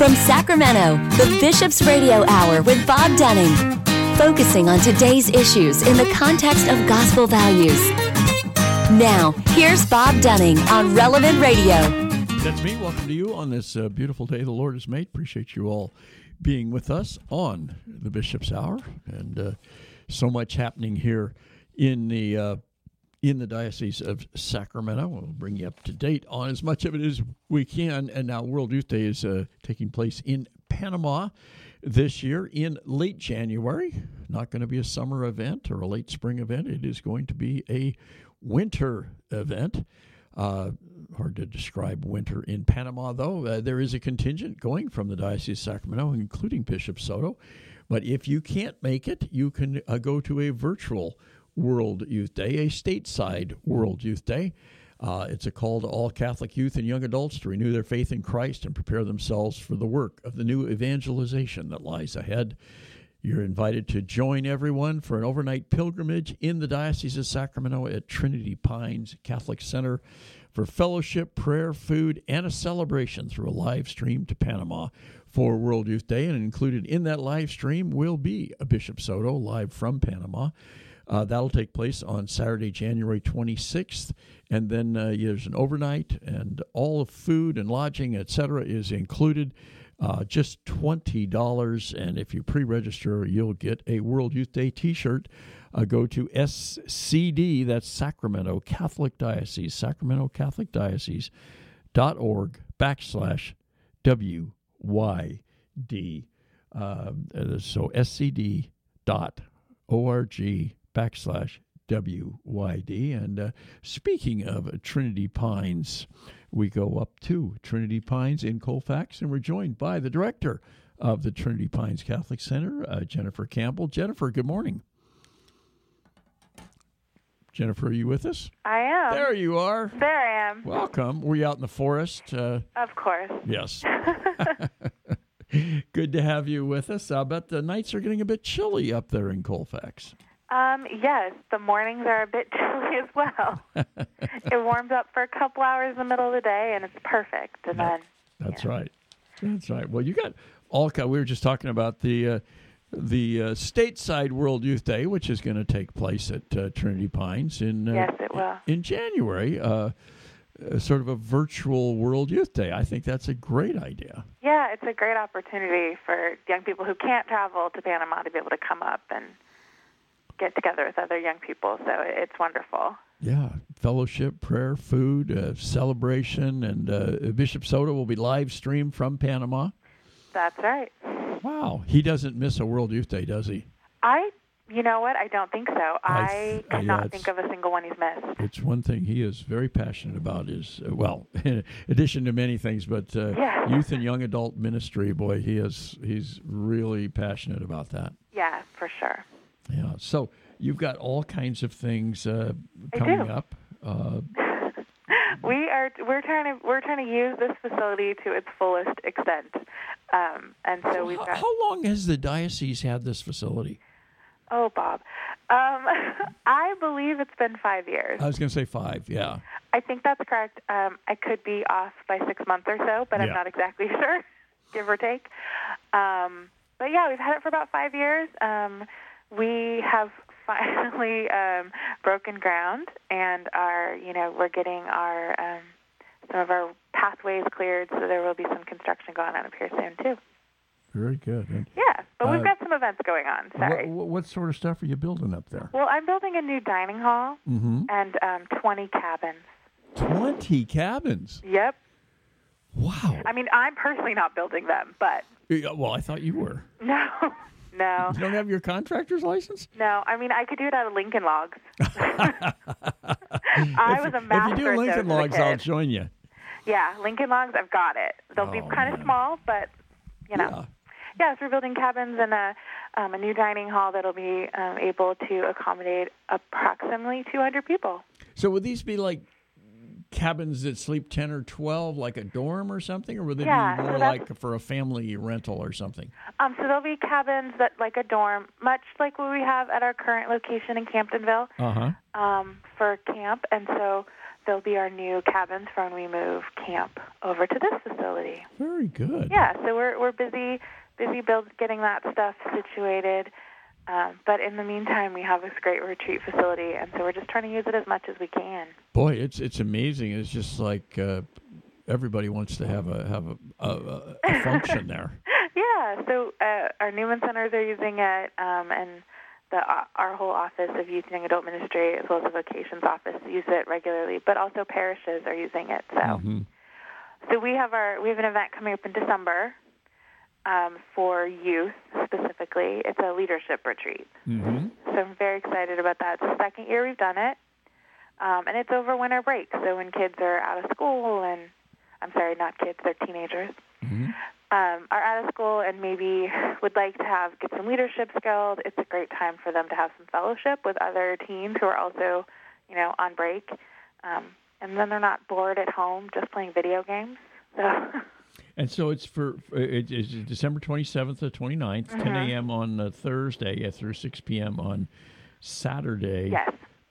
From Sacramento, the Bishop's Radio Hour with Bob Dunning. Focusing on today's issues in the context of gospel values. Now, here's Bob Dunning on Relevant Radio. That's me. Welcome to you on this beautiful day the Lord has made. Appreciate you all being with us on the Bishop's Hour. And so much happening here in the Diocese of Sacramento. We'll bring you up to date on as much of it as we can. And now World Youth Day is taking place in Panama this year in late January. Not going to be a summer event or a late spring event. It is going to be a winter event. Hard to describe winter in Panama, though. There is a contingent going from the Diocese of Sacramento, including Bishop Soto. But if you can't make it, you can go to a virtual World Youth Day, a stateside World Youth Day. It's a call to all Catholic youth and young adults to renew their faith in Christ and prepare themselves for the work of the new evangelization that lies ahead. You're invited to join everyone for an overnight pilgrimage in the Diocese of Sacramento at Trinity Pines Catholic Center for fellowship, prayer, food, and a celebration through a live stream to Panama for World Youth Day. And included in that live stream will be a Bishop Soto live from Panama. That'll take place on Saturday, January 26th. And then there's an overnight, and all of food and lodging, etc., is included. Just $20. And if you pre-register, you'll get a World Youth Day T-shirt. Go to SCD, that's Sacramento Catholic Diocese, Sacramento Catholic Diocese.org/WYD. So scd.org/WYD. And speaking of Trinity Pines, we go up to Trinity Pines in Colfax, and we're joined by the director of the Trinity Pines Catholic Center, Jennifer Campbell. Jennifer, good morning. Jennifer, are you with us? I am. There you are. There I am. Welcome. Were you out in the forest? Of course. Yes. Good to have you with us. I bet the nights are getting a bit chilly up there in Colfax. Yes, the mornings are a bit chilly as well. It warms up for a couple hours in the middle of the day, and it's perfect. And That's right. That's right. Well, you got all. We were just talking about the stateside World Youth Day, which is going to take place at Trinity Pines in yes, it will. In January. Sort of a virtual World Youth Day. I think that's a great idea. Yeah, it's a great opportunity for young people who can't travel to Panama to be able to come up and get together with other young people. So it's wonderful. Yeah, fellowship, prayer, food, celebration, and Bishop Soto will be live streamed from Panama. That's right. Wow. He doesn't miss a World Youth Day, does he? You know what? I don't think so. I cannot think of a single one he's missed. It's one thing he is very passionate about is, in addition to many things, but youth and young adult ministry, boy, he's really passionate about that. Yeah, for sure. Yeah. So you've got all kinds of things coming up. We're trying to use this facility to its fullest extent, and so we've got. How long has the diocese had this facility? Oh, Bob, I believe it's been 5 years. I was going to say 5. Yeah. I think that's correct. I could be off by 6 months or so, but I'm not exactly sure, give or take. But yeah, we've had it for about 5 years. We have finally broken ground, and we're getting our some of our pathways cleared, so there will be some construction going on up here soon too. Very good. And, but we've got some events going on. Sorry. What sort of stuff are you building up there? Well, I'm building a new dining hall and 20 cabins. 20 cabins? Yep. Wow. I mean, I'm personally not building them, but... Well, I thought you were. No. You don't have your contractor's license? No. I mean, I could do it out of Lincoln Logs. I was a master If you do Lincoln Logs, I'll join you. Yeah, Lincoln Logs, I've got it. They'll be kind of small, but, Yeah, so we're building cabins and a new dining hall that'll be able to accommodate approximately 200 people. So would these be like cabins that sleep 10 or 12, like a dorm or something? Or would they be more like for a family rental or something? So there'll be cabins that like a dorm, much like what we have at our current location in Camptonville for camp. And so they'll be our new cabins for when we move camp over to this facility. Very good. Yeah, so we're busy getting that stuff situated. But in the meantime, we have this great retreat facility, and so we're just trying to use it as much as we can. Boy, it's amazing. It's just like everybody wants to have a function there. Yeah, so our Newman Centers are using it, and our whole Office of Youth and Young Adult Ministry, as well as the Vocations Office, use it regularly. But also parishes are using it. So we have an event coming up in December. For youth specifically. It's a leadership retreat. Mm-hmm. So I'm very excited about that. It's the second year we've done it, and it's over winter break. So when kids are out of school, and I'm sorry, not kids, they're teenagers, are out of school and maybe would like to get some leadership skills, it's a great time for them to have some fellowship with other teens who are also, on break. And then they're not bored at home just playing video games. So... And so it's it's December 27th to 29th, 10 a.m. on Thursday through 6 p.m. on Saturday. Yes.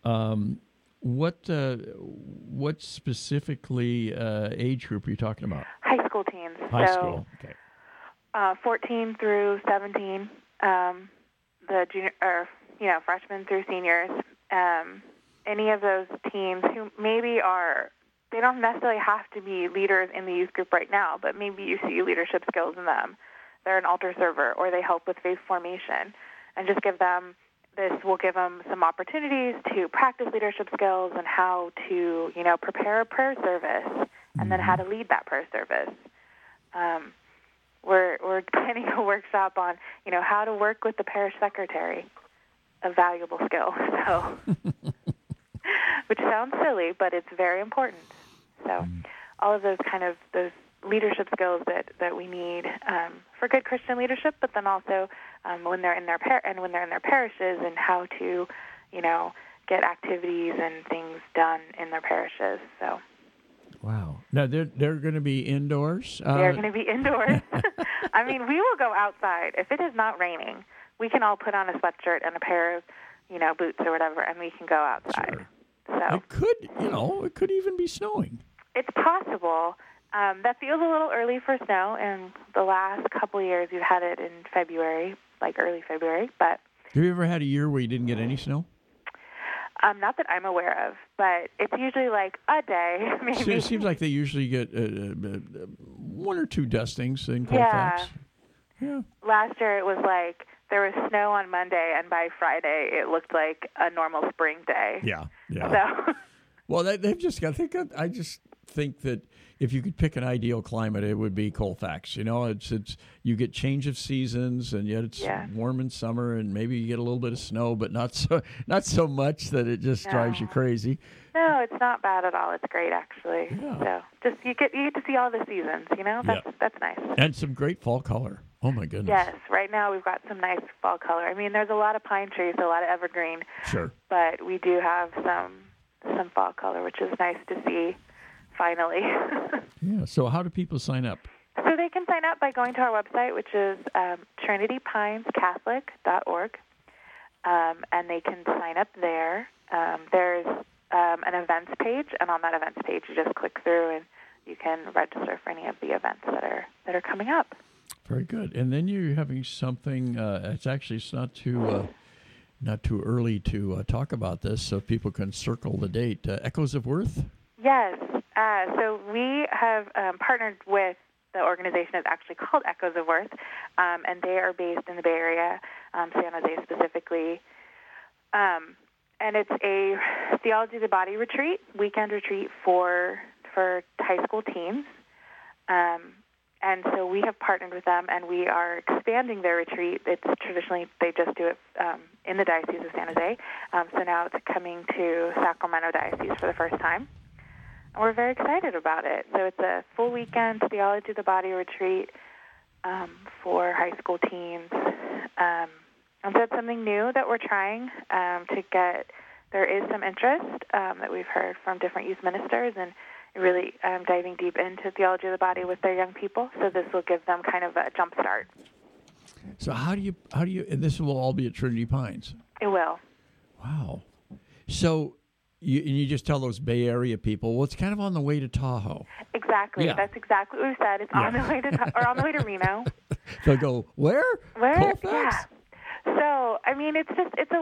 What specifically age group are you talking about? High school teens. High school. Okay. 14 through 17, the junior, or freshmen through seniors. Any of those teens who maybe they don't necessarily have to be leaders in the youth group right now, but maybe you see leadership skills in them. They're an altar server, or they help with faith formation, and just will give them some opportunities to practice leadership skills and how to, prepare a prayer service, and then how to lead that prayer service. We're planning a workshop on, how to work with the parish secretary, a valuable skill. So, which sounds silly, but it's very important. So all of those those leadership skills that we need for good Christian leadership, but then also when they're in their parishes, and how to, get activities and things done in their parishes. So. Wow. Now they're going to be indoors. They're going to be indoors. I mean, we will go outside if it is not raining. We can all put on a sweatshirt and a pair of, boots or whatever, and we can go outside. Sure. So it could even be snowing. It's possible. That feels a little early for snow, and the last couple of years we've had it in February, like early February. But have you ever had a year where you didn't get any snow? Not that I'm aware of, but it's usually like a day, maybe. So it seems like they usually get one or two dustings in Colfax. Yeah. Last year it was like there was snow on Monday, and by Friday it looked like a normal spring day. Yeah. So. Well, they've just got. I just think that if you could pick an ideal climate, it would be Colfax. It's you get change of seasons, and yet it's warm in summer, and maybe you get a little bit of snow, but not so much that it just drives you crazy. No, it's not bad at all. It's great, actually. Yeah. So just you get to see all the seasons. That's nice. And some great fall color. Oh my goodness. Yes, right now we've got some nice fall color. I mean, there's a lot of pine trees, a lot of evergreen. Sure. But we do have some fall color, which is nice to see. Finally. Yeah. So how do people sign up? So they can sign up by going to our website, which is trinitypinescatholic.org, and they can sign up there. There's an events page, and on that events page, you just click through, and you can register for any of the events that are coming up. Very good. And then you're having something. It's not too early to talk about this, so people can circle the date. Echoes of Worth. Yes. So we have partnered with the organization that's actually called Echoes of Worth, and they are based in the Bay Area, San Jose specifically. And it's a Theology of the Body retreat, weekend retreat for high school teens. And so we have partnered with them, and we are expanding their retreat. It's traditionally, they just do it in the Diocese of San Jose. So now it's coming to Sacramento Diocese for the first time. And we're very excited about it. So it's a full weekend Theology of the Body retreat for high school teens. And so it's something new that we're trying to get. There is some interest that we've heard from different youth ministers, and really diving deep into Theology of the Body with their young people. So this will give them kind of a jump start. So how do you, and this will all be at Trinity Pines? It will. Wow. So you just tell those Bay Area people, well, it's kind of on the way to Tahoe. Exactly. Yeah. That's exactly what we said. It's on the way to or on the way to Reno. They'll go, where? Colfax? Yeah. So, I mean, it's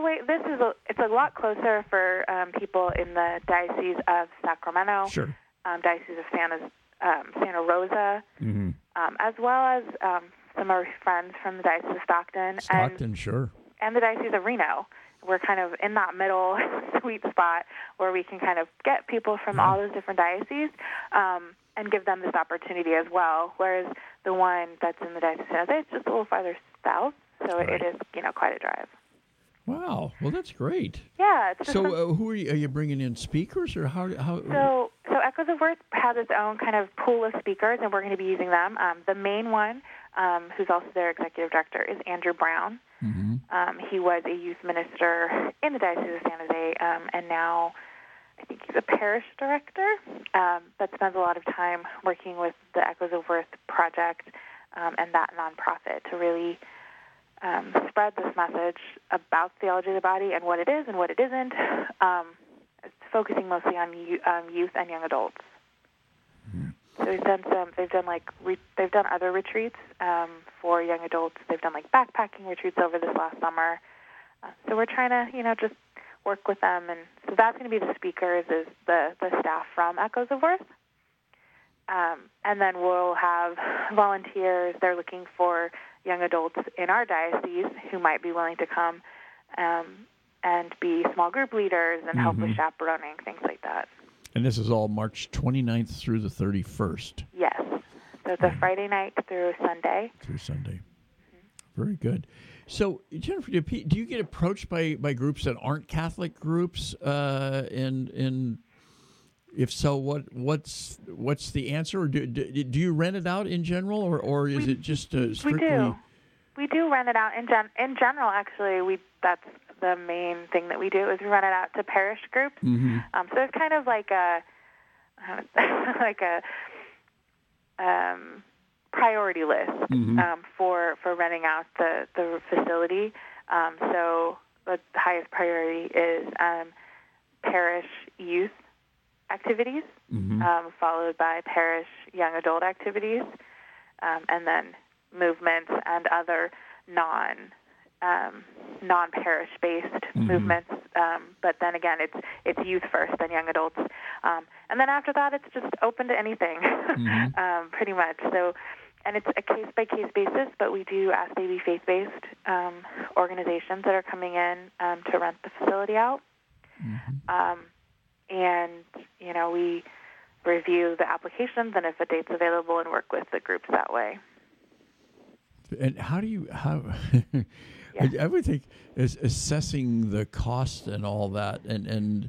a lot closer for people in the Diocese of Sacramento, Sure. Diocese of Santa Rosa, as well as some of our friends from the Diocese of Stockton. Stockton, sure. And the Diocese of Reno. We're kind of in that middle sweet spot where we can kind of get people from all those different dioceses and give them this opportunity as well, whereas the one that's in the Diocese of San Jose is just a little farther south, so it is, quite a drive. Wow. Well, that's great. Yeah. It's just so who are you bringing in, speakers, or how? So Echoes of Worth has its own kind of pool of speakers, and we're going to be using them. The main one, who's also their executive director, is Andrew Brown. He was a youth minister in the Diocese of San Jose, and now I think he's a parish director, but spends a lot of time working with the Echoes of Worth project and that nonprofit to really spread this message about theology of the body and what it is and what it isn't, focusing mostly on youth and young adults. So they've done other retreats for young adults. They've done like backpacking retreats over this last summer. So we're trying to, just work with them. And so that's going to be the speakers, is the staff from Echoes of Worth. And then we'll have volunteers. They're looking for young adults in our diocese who might be willing to come and be small group leaders and help with chaperoning, things like that. And this is all March 29th through the 31st. Yes. So it's a Friday night through Sunday. Very good. So, Jennifer, do you get approached by groups that aren't Catholic groups? And if so, what's the answer? Or do you rent it out in general, or is it just strictly? We do rent it out in general. Actually, that's the main thing that we do is we rent it out to parish groups. So it's kind of like a priority list for renting out the facility. So the highest priority is parish youth activities, followed by parish young adult activities, and then movements and other non-parish based movements. But then again, it's youth first, then young adults, and then after that, it's just open to anything, pretty much. So, and it's a case by case basis, but we do ask they be faith based organizations that are coming in to rent the facility out. And we review the applications and if a date's available, and work with the groups that way. And I would think is assessing the cost and all that, and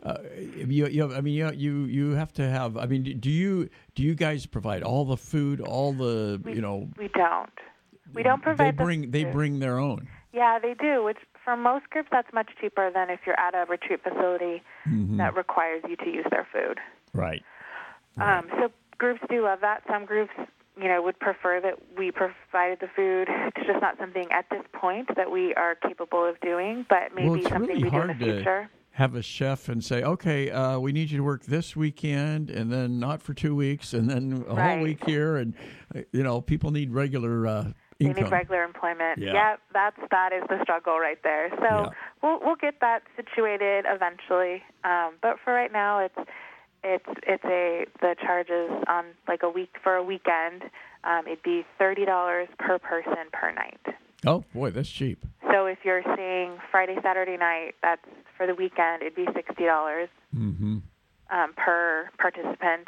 you have to have. I mean, do you guys provide all the food, all the We don't. We don't provide. They bring their own. Yeah, they do. Which for most groups, that's much cheaper than if you're at a retreat facility that requires you to use their food. Right. So groups do love that. Some groups, would prefer that we provided the food. It's just not something at this point that we are capable of doing, but maybe something really we do in the future. Have a chef and say, okay, we need you to work this weekend, and then not for 2 weeks, and then a whole week here, and people need regular income. They need regular employment. Yeah, that is the struggle right there. So we'll get that situated eventually, but for right now, the charges on like a week for a weekend. It'd be $30 per person per night. Oh boy, that's cheap. So if you're staying Friday, Saturday night, that's for the weekend. It'd be $60 per participant,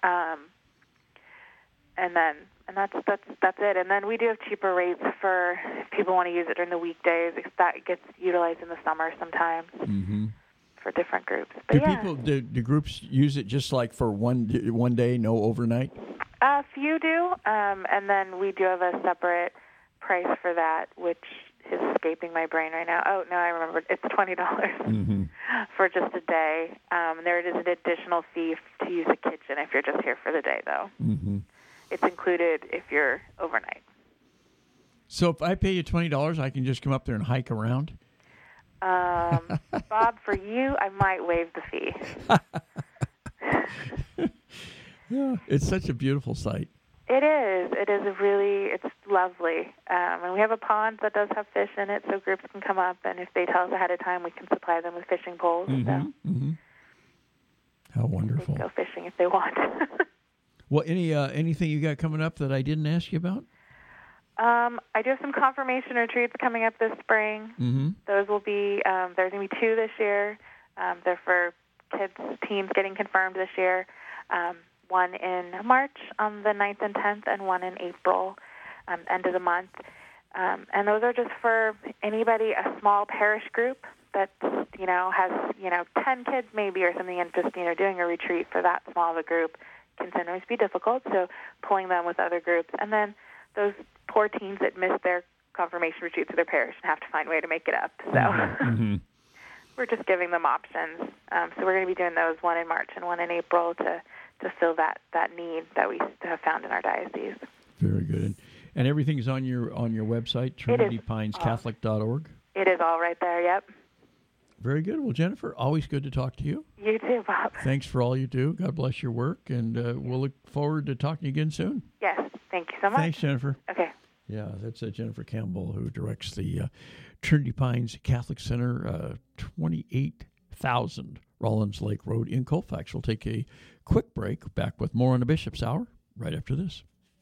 and that's it. And then we do have cheaper rates for if people want to use it during the weekdays. That gets utilized in the summer sometimes for different groups. But do groups use it just like for one day, no overnight? A few do, and then we do have a separate price for that, which is escaping my brain right now. Oh, no, I remember. It's $20 for just a day. There is an additional fee to use the kitchen if you're just here for the day, though. It's included if you're overnight. So if I pay you $20, I can just come up there and hike around? Bob, for you, I might waive the fee. Yeah, it's such a beautiful site. It is. It's lovely. And we have a pond that does have fish in it, so groups can come up, and if they tell us ahead of time, we can supply them with fishing poles. How wonderful. They can go fishing if they want. Well, anything you got coming up that I didn't ask you about? I do have some confirmation retreats coming up this spring. Those will be, there's going to be 2 this year. They're for kids, teens getting confirmed this year. One in March on the 9th and 10th, and one in April, end of the month. And those are just for anybody, a small parish group that, has, 10 kids maybe or something, and just, doing a retreat for that small of a group can sometimes be difficult, so pulling them with other groups. And then those poor teens that miss their confirmation retreats of their parish and have to find a way to make it up. So we're just giving them options. So we're going to be doing those, one in March and one in April, to fill that need that we have found in our diocese. Very good. And everything's on your website, trinitypinescatholic.org? It is all right there, yep. Very good. Well, Jennifer, always good to talk to you. You too, Bob. Thanks for all you do. God bless your work, and we'll look forward to talking to you again soon. Yes, thank you so much. Thanks, Jennifer. Okay. Yeah, that's Jennifer Campbell, who directs the Trinity Pines Catholic Center, 28,000 Rollins Lake Road in Colfax. We'll take a quick break. Back with more on the Bishop's Hour right after this.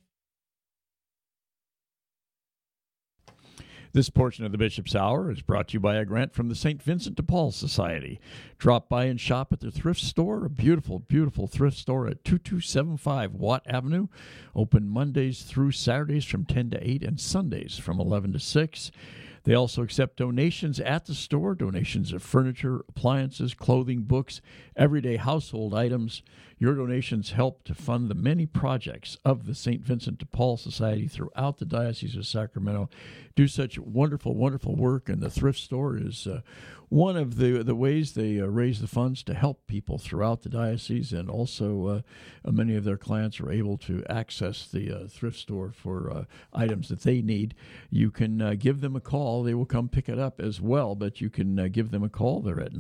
This portion of the Bishop's Hour is brought to you by a grant from the St. Vincent de Paul Society. Drop by and shop at their thrift store, a beautiful, beautiful thrift store at 2275 Watt Avenue. Open Mondays through Saturdays from 10 to 8 and Sundays from 11 to 6. They also accept donations at the store, donations of furniture, appliances, clothing, books, everyday household items. Your donations help to fund the many projects of the St. Vincent de Paul Society throughout the Diocese of Sacramento. Do such wonderful, wonderful work, and the thrift store is one of the ways they raise the funds to help people throughout the diocese, and also many of their clients are able to access the thrift store for items that they need. You can give them a call. They will come pick it up as well, but you can give them a call. They're at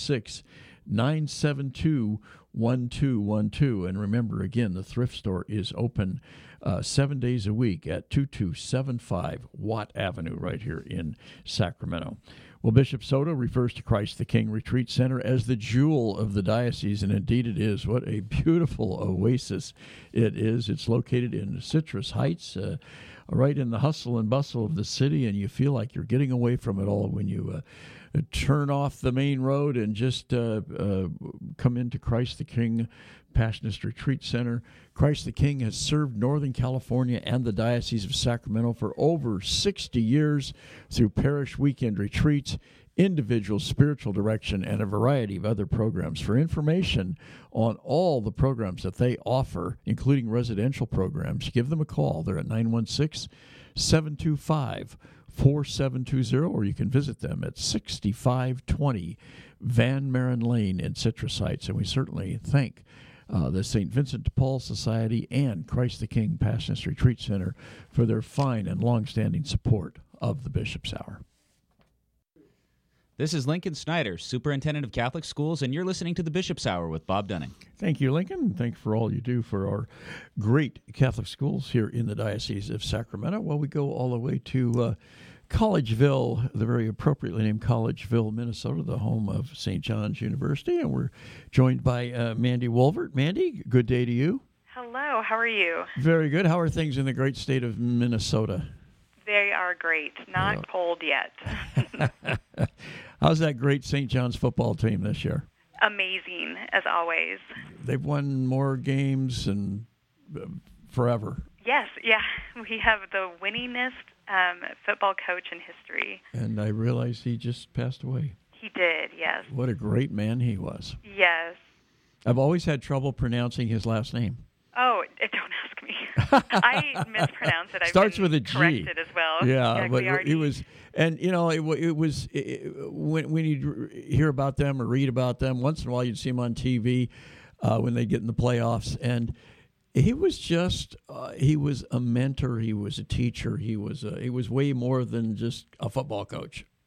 916-972-1212. And remember, again, the thrift store is open 7 days a week at 2275 Watt Avenue right here in Sacramento. Well, Bishop Soto refers to Christ the King Retreat Center as the jewel of the diocese, and indeed it is. What a beautiful oasis it is. It's located in Citrus Heights, right in the hustle and bustle of the city, and you feel like you're getting away from it all when you turn off the main road and just come into Christ the King Passionist Retreat Center. Christ the King has served Northern California and the Diocese of Sacramento for over 60 years through parish weekend retreats, individual spiritual direction, and a variety of other programs. For information on all the programs that they offer, including residential programs, give them a call. They're at 916-725-4720, or you can visit them at 6520 Van Maren Lane in Citrus Heights. And we certainly thank the St. Vincent de Paul Society and Christ the King Passionist Retreat Center for their fine and long-standing support of the Bishop's Hour. This is Lincoln Snyder, Superintendent of Catholic Schools, and you're listening to the Bishop's Hour with Bob Dunning. Thank you, Lincoln. Thanks for all you do for our great Catholic schools here in the Diocese of Sacramento. Well, we go all the way to Collegeville, the very appropriately named Collegeville, Minnesota, the home of St. John's University, and we're joined by Mandy Wolvert. Mandy, good day to you. Hello, how are you? Very good. How are things in the great state of Minnesota? They are great. Not cold yet. How's that great St. John's football team this year? Amazing, as always. They've won more games than forever. Yes, yeah. We have the winningest football coach in history. And I realize he just passed away. He did, yes. What a great man he was. Yes. I've always had trouble pronouncing his last name. Oh, don't ask me. I mispronounce it. Starts with a G. Corrected as well. Yeah, but it was, and you know, it was when you hear about them or read about them, once in a while you'd see them on TV when they get in the playoffs, and he was just he was a mentor, he was a teacher, he was way more than just a football coach. Yeah,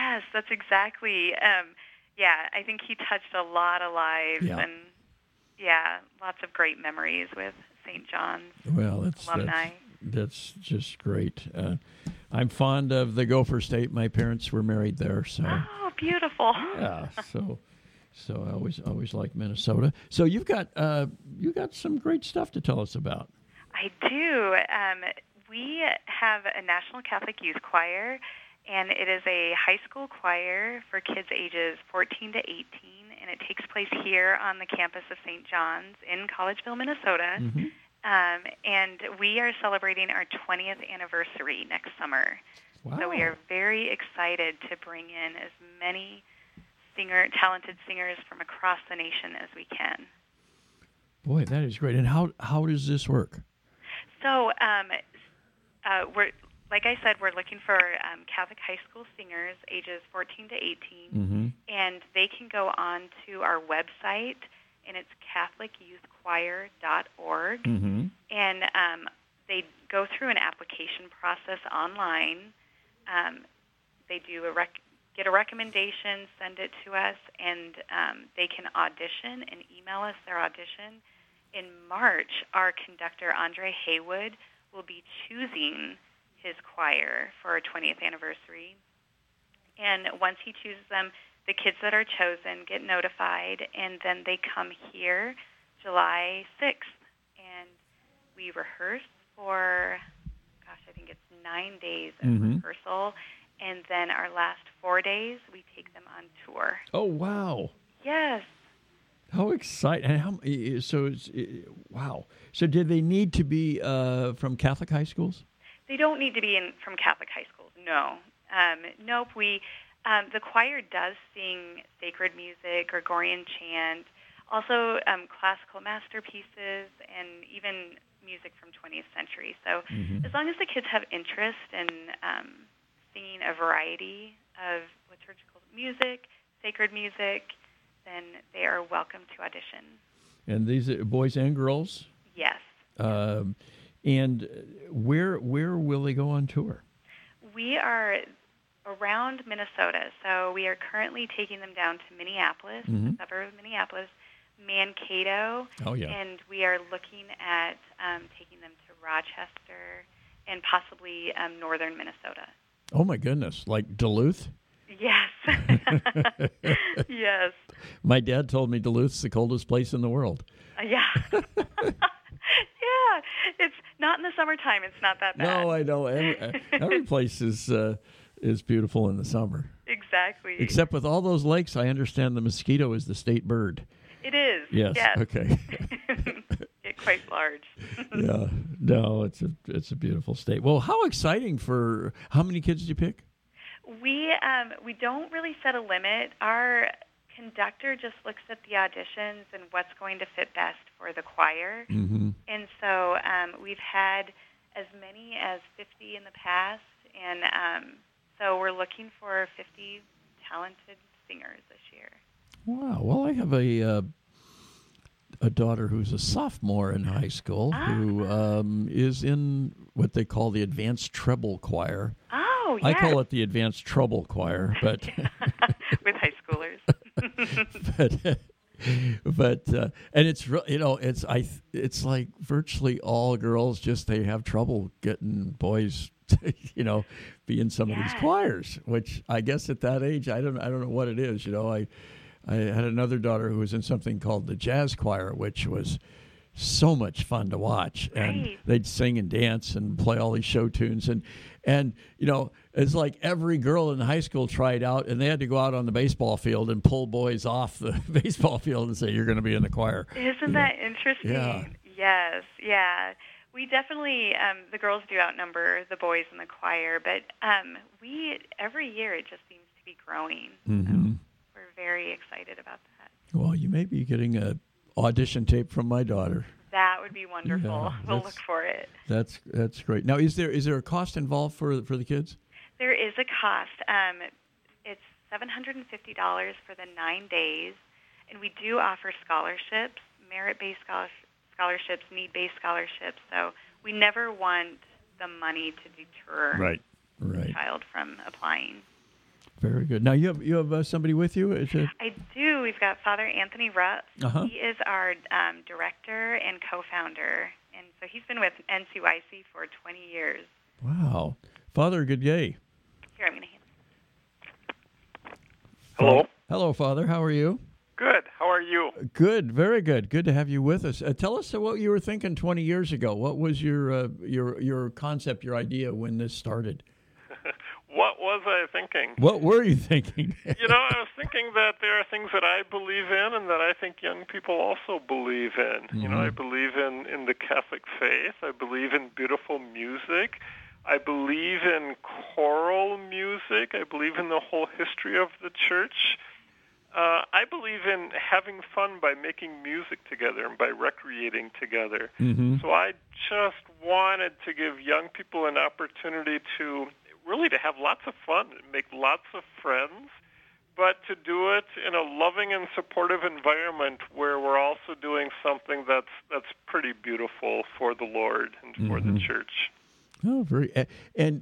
Yes, that's exactly. I think he touched a lot of lives, and lots of great memories with St. John's alumni. That's just great. I'm fond of the Gopher State. My parents were married there, so. Oh, beautiful. Yeah, so I always like Minnesota. So you got some great stuff to tell us about. I do. We have a National Catholic Youth Choir, and it is a high school choir for kids ages 14 to 18, and it takes place here on the campus of St. John's in Collegeville, Minnesota. Mm-hmm. And we are celebrating our 20th anniversary next summer. Wow. So we are very excited to bring in as many talented singers from across the nation as we can. Boy, that is great. And how does this work? So we're, like I said, we're looking for Catholic high school singers ages 14 to 18, mm-hmm. and they can go on to our website, and it's CatholicYouthChoir.org, mm-hmm. and they go through an application process online. They do get a recommendation, send it to us, and they can audition and email us their audition. In March, our conductor, Andre Haywood, will be choosing his choir for our 20th anniversary. And once he chooses them, the kids that are chosen get notified, and then they come here July 6th. And we rehearse for, I think it's 9 days of mm-hmm. rehearsal. And then our last 4 days, we take them on tour. Oh, wow. Yes. How exciting. And wow. So did they need to be from Catholic high schools? They don't need to be from Catholic high schools, no. Nope. The choir does sing sacred music, Gregorian chant, also classical masterpieces, and even music from 20th century. So mm-hmm. as long as the kids have interest in singing a variety of liturgical music, sacred music, then they are welcome to audition. And these are boys and girls? Yes. And where will they go on tour? We are around Minnesota, so we are currently taking them down to Minneapolis, mm-hmm. the suburb of Minneapolis, Mankato, and we are looking at taking them to Rochester and possibly northern Minnesota. Oh, my goodness. Like Duluth? Yes. Yes. My dad told me Duluth's the coldest place in the world. Yeah. Yeah. It's not in the summertime. It's not that bad. No, I know. Every place is beautiful in the summer. Exactly. Except with all those lakes, I understand the mosquito is the state bird. It is. Yes. Okay. Get quite large. Yeah. No, it's a beautiful state. Well, how exciting for how many kids did you pick? We don't really set a limit. Our conductor just looks at the auditions and what's going to fit best for the choir. Mm-hmm. And so we've had as many as 50 in the past, and so we're looking for 50 talented singers this year. Wow. Well, I have a daughter who's a sophomore in high school who is in what they call the advanced treble choir. Oh, yes. I call it the advanced treble choir, but with high schoolers. but and it's like virtually all girls they have trouble getting boys to, be in some of these choirs, which I guess at that age I don't know what it is. I had another daughter who was in something called the jazz choir, which was so much fun to watch, and they'd sing and dance and play all these show tunes, and it's like every girl in high school tried out, and they had to go out on the baseball field and pull boys off the baseball field and say, "You're going to be in the choir." Isn't that interesting? Yeah. Yes, yeah. We definitely the girls do outnumber the boys in the choir, but every year it just seems to be growing. Mm-hmm. So we're very excited about that. Well, you may be getting a audition tape from my daughter. That would be wonderful. Yeah, we'll look for it. That's great. Now, is there a cost involved for the kids? There is a cost. It's $750 for the 9 days, and we do offer scholarships, merit-based scholarships, need-based scholarships. So we never want the money to deter a child from applying. Very good. Now you have somebody with you. I do. We've got Father Anthony Rupp. Uh-huh. He is our director and co-founder, and so he's been with NCYC for 20 years. Wow, Father, good day. Here, I'm going to hand. Hello. Hello, Father. How are you? Good. How are you? Good. Very good. Good to have you with us. Tell us what you were thinking 20 years ago. What was your concept, your idea when this started? What was I thinking? What were you thinking? I was thinking that there are things that I believe in and that I think young people also believe in. Mm-hmm. I believe in the Catholic faith. I believe in beautiful music. I believe in choral music. I believe in the whole history of the church. I believe in having fun by making music together and by recreating together. Mm-hmm. So I just wanted to give young people an opportunity to have lots of fun, make lots of friends, but to do it in a loving and supportive environment where we're also doing something that's pretty beautiful for the Lord and for the church. Oh, and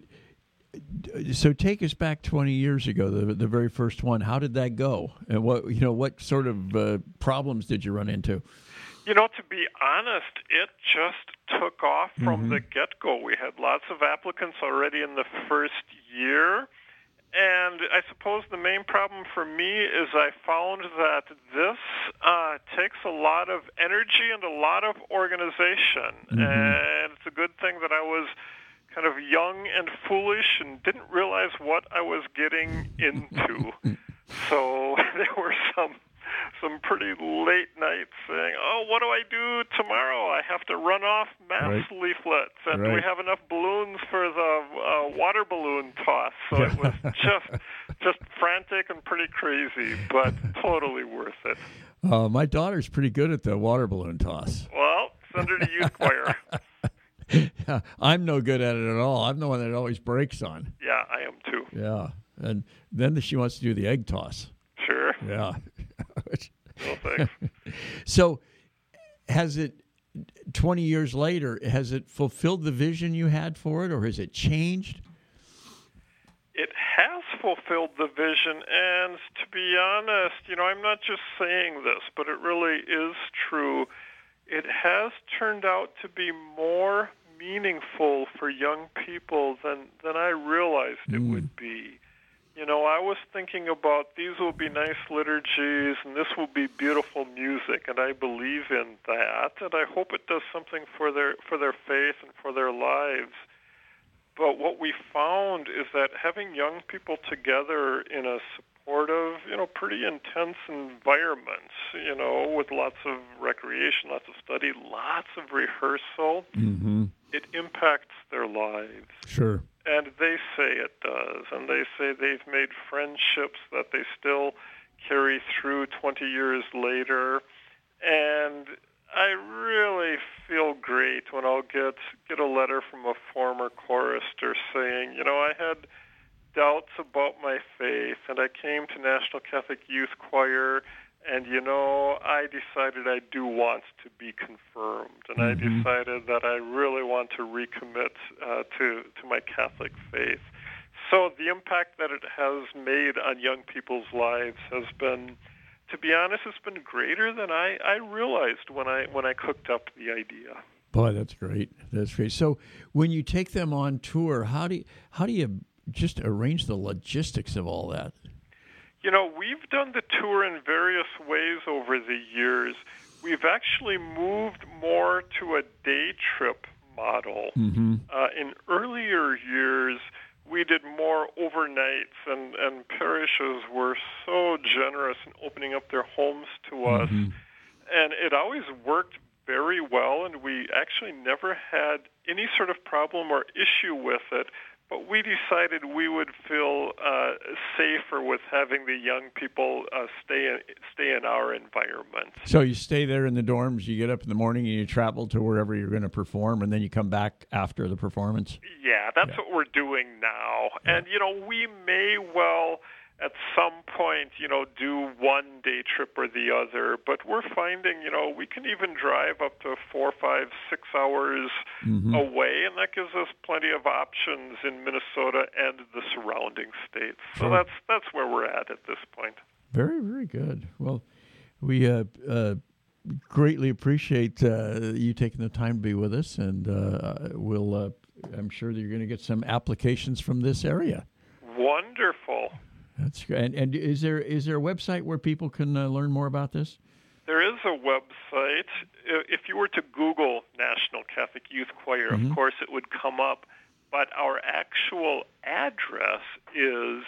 so take us back 20 years ago, the very first one. How did that go? And what sort of problems did you run into? To be honest, it just took off from the get-go. We had lots of applicants already in the first year. And I suppose the main problem for me is I found that this takes a lot of energy and a lot of organization. And it's a good thing that I was kind of young and foolish and didn't realize what I was getting into. So there were some pretty late nights saying, what do I do tomorrow? I have to run off mass leaflets. And do we have enough balloons for the water balloon toss? So it was just frantic and pretty crazy, but totally worth it. My daughter's pretty good at the water balloon toss. Well, send her to youth choir. Yeah, I'm no good at it at all. I'm the one that it always breaks on. Yeah, I am too. Yeah, and then she wants to do the egg toss. Sure. Yeah. Well, thanks. So, has it 20 years later? Has it fulfilled the vision you had for it, or has it changed? It has fulfilled the vision, and to be honest, I'm not just saying this, but it really is true. It has turned out to be more meaningful for young people than I realized it would be. I was thinking about these will be nice liturgies and this will be beautiful music, and I believe in that, and I hope it does something for their faith and for their lives. But what we found is that having young people together in a supportive, pretty intense environment, with lots of recreation, lots of study, lots of rehearsal, it impacts their lives. Sure. And they say it does. And they say they've made friendships that they still carry through 20 years later. And I really feel great when I'll get a letter from a former chorister saying, I had doubts about my faith, and I came to National Catholic Youth Choir, and, I decided I do want to be confirmed, and I decided that I really want to recommit to my Catholic faith. So the impact that it has made on young people's lives has been, to be honest, it's been greater than I realized when I cooked up the idea. Boy, that's great. That's great. So when you take them on tour, how do you just arrange the logistics of all that? We've done the tour in various ways over the years. We've actually moved more to a day trip model. In earlier years, we did more overnights, and parishes were so generous in opening up their homes to us. And it always worked very well, and we actually never had any sort of problem or issue with it. But we decided we would feel safer with having the young people stay in our environment. So you stay there in the dorms, you get up in the morning and you travel to wherever you're going to perform, and then you come back after the performance? Yeah, that's what we're doing now. And, we may well at some point, do one day trip or the other. But we're finding, we can even drive up to 4, 5, 6 hours away, and that gives us plenty of options in Minnesota and the surrounding states. So that's where we're at this point. Very, very good. Well, we greatly appreciate you taking the time to be with us, and we'll. I'm sure that you're going to get some applications from this area. Wonderful. That's great. And is there a website where people can learn more about this? There is a website. If you were to Google National Catholic Youth Choir, of course it would come up, but our actual address is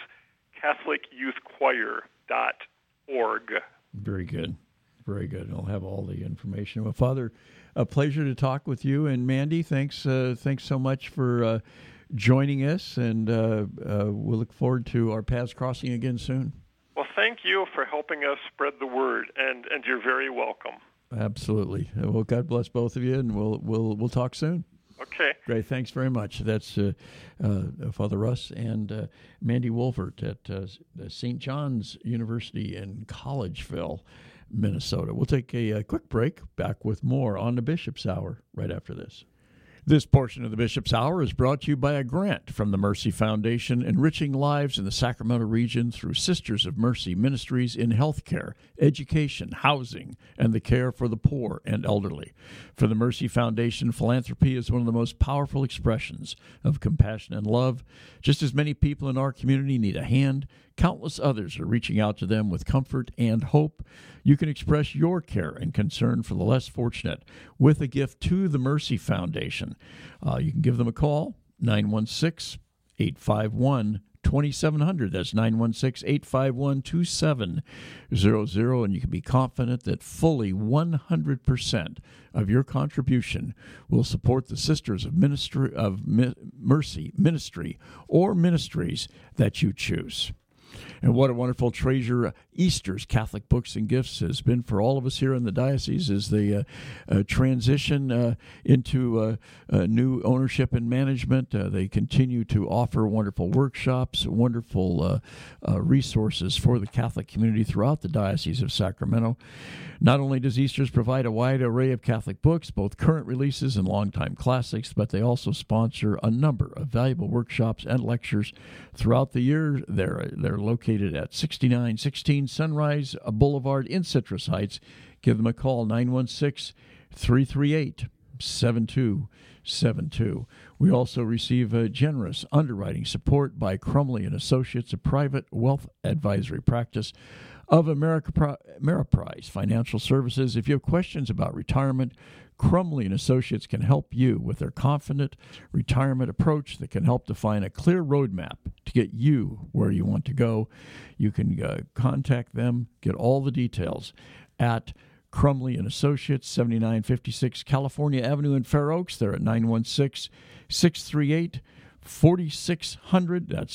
CatholicYouthChoir.org. Very good. Very good. I'll have all the information. Well, Father, a pleasure to talk with you. And Mandy, thanks so much for joining us, and we'll look forward to our paths crossing again soon. Well, thank you for helping us spread the word, and you're very welcome. Absolutely. Well, God bless both of you, and we'll talk soon. Okay. Great. Thanks very much. That's Father Russ and Mandy Wolfert at St. John's University in Collegeville, Minnesota. We'll take a quick break. Back with more on the Bishop's Hour right after this. This portion of the Bishop's Hour is brought to you by a grant from the Mercy Foundation, enriching lives in the Sacramento region through Sisters of Mercy ministries in healthcare, education, housing, and the care for the poor and elderly. For the Mercy Foundation, philanthropy is one of the most powerful expressions of compassion and love. Just as many people in our community need a hand, countless others are reaching out to them with comfort and hope. You can express your care and concern for the less fortunate with a gift to the Mercy Foundation. You can give them a call, 916-851-2700. That's 916-851-2700. And you can be confident that fully 100% of your contribution will support the Sisters of Mercy ministry or ministries that you choose. And what a wonderful treasure Easter's Catholic Books and Gifts has been for all of us here in the diocese as they transition into new ownership and management. They continue to offer wonderful workshops, wonderful resources for the Catholic community throughout the Diocese of Sacramento. Not only does Easter's provide a wide array of Catholic books, both current releases and longtime classics, but they also sponsor a number of valuable workshops and lectures throughout the year. They're located at 6916 Sunrise Boulevard in Citrus Heights. Give them a call, 916-338-7272. We also receive generous underwriting support by Crumley & Associates, a private wealth advisory practice of Ameriprise Financial Services. If you have questions about retirement, Crumley & Associates can help you with their confident retirement approach that can help define a clear roadmap to get you where you want to go. You can contact them, get all the details at Crumley & Associates, 7956 California Avenue in Fair Oaks. They're at 916-638-4600. That's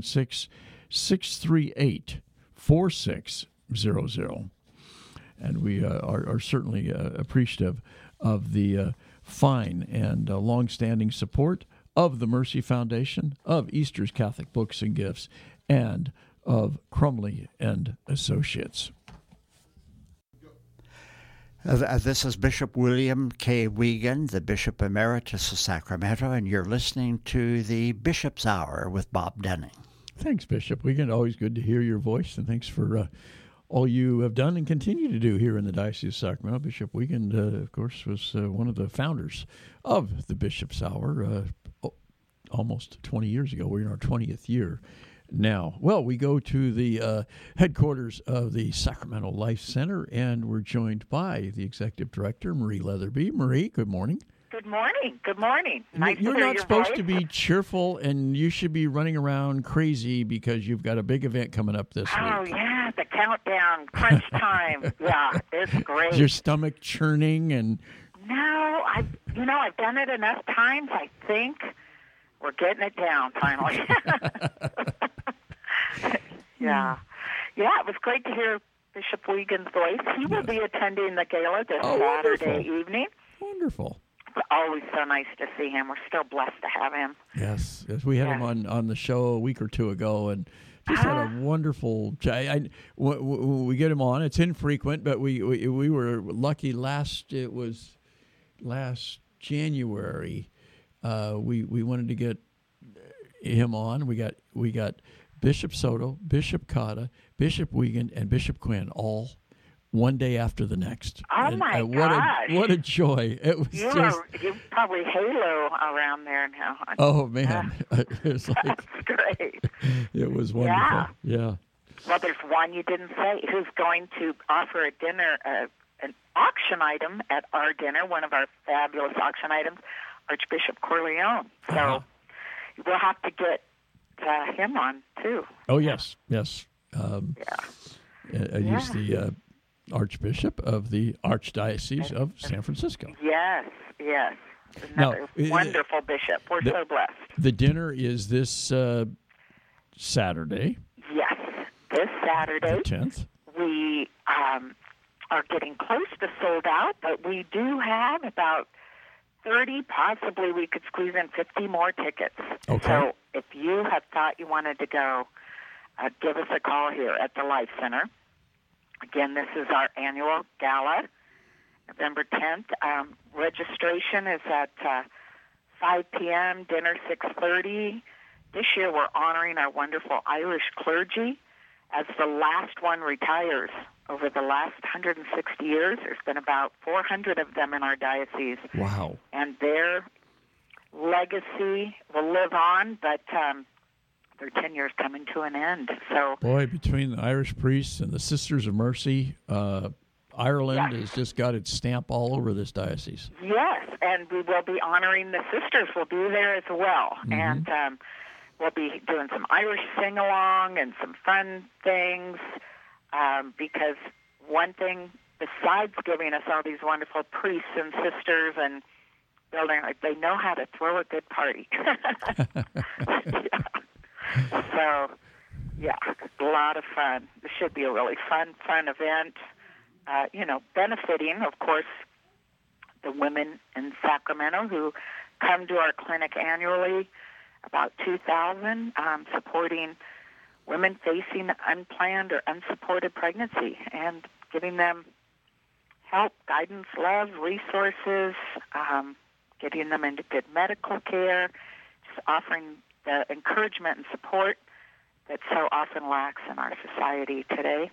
916-638-4600. And we are certainly appreciative of the fine and long-standing support of the Mercy Foundation, of Easter's Catholic Books and Gifts, and of Crumley and Associates. This is Bishop William K. Wiegand, the Bishop Emeritus of Sacramento, and you're listening to the Bishop's Hour with Bob Denning. Thanks, Bishop Wiegand. Always good to hear your voice, and thanks for all you have done and continue to do here in the Diocese of Sacramento. Bishop Wiegand, of course, was one of the founders of the Bishop's Hour almost 20 years ago. We're in our 20th year now. Well, we go to the headquarters of the Sacramento Life Center, and we're joined by the Executive Director, Marie Leatherby. Marie, good morning. Good morning. Good morning. Nice You're to hear not your supposed voice. to be cheerful, and you should be running around crazy because you've got a big event coming up this week. Oh, yeah, the countdown, crunch time. Yeah, it's great. Is your stomach churning? And No, I've done it enough times. I think we're getting it down finally. Yeah. Yeah, it was great to hear Bishop Wiegand's voice. He will be attending the gala this Saturday evening. Wonderful. It's always so nice to see him. We're still blessed to have him. Yes, we had him on the show a week or two ago, and just had a wonderful. When we get him on, it's infrequent, but we were lucky. It was last January. We wanted to get him on. We got Bishop Soto, Bishop Cotta, Bishop Wiegand, and Bishop Quinn all one day after the next. Oh, my gosh. What a joy. It was you probably halo around there now. Oh, man. It was like, that's great. It was wonderful. Yeah. Well, there's one you didn't say who's going to offer a dinner, an auction item at our dinner, one of our fabulous auction items, Archbishop Corleone. So we'll have to get him on, too. Oh, yes. He's the Archbishop of the Archdiocese of San Francisco. Yes. Another wonderful bishop. We're so blessed. The dinner is this Saturday. Yes, this Saturday. The 10th. We are getting close to sold out, but we do have about 30, possibly we could squeeze in 50 more tickets. Okay. So if you have thought you wanted to go, give us a call here at the Life Center. Again, this is our annual gala, November 10th. Registration is at 5 p.m., dinner 6:30. This year we're honoring our wonderful Irish clergy as the last one retires. Over the last 160 years, there's been about 400 of them in our diocese. Wow. And their legacy will live on, but their tenure's coming to an end. So, boy, between the Irish priests and the Sisters of Mercy, Ireland has just got its stamp all over this diocese. Yes, and we will be honoring the sisters. We'll be there as well. Mm-hmm. And we'll be doing some Irish sing-along and some fun things because one thing, besides giving us all these wonderful priests and sisters and building, they know how to throw a good party. So, a lot of fun. This should be a really fun event. Benefiting, of course, the women in Sacramento who come to our clinic annually, about 2,000, supporting women facing unplanned or unsupported pregnancy and giving them help, guidance, love, resources, getting them into good medical care, just offering the encouragement and support that so often lacks in our society today.